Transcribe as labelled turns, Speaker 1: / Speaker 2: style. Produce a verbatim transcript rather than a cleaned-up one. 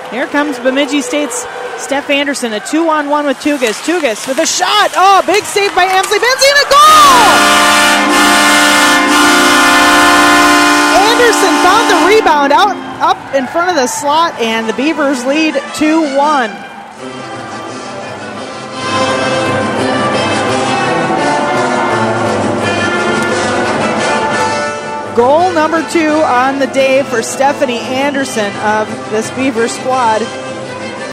Speaker 1: Here comes Bemidji State's Steph Anderson, a two-on-one with Tugas. Tugas with a shot. Oh, big save by Emsley Benzie and a goal! Anderson found the rebound out up in front of the slot, and the Beavers lead two one. Goal number two on the day for Stephanie Anderson of this Beaver squad.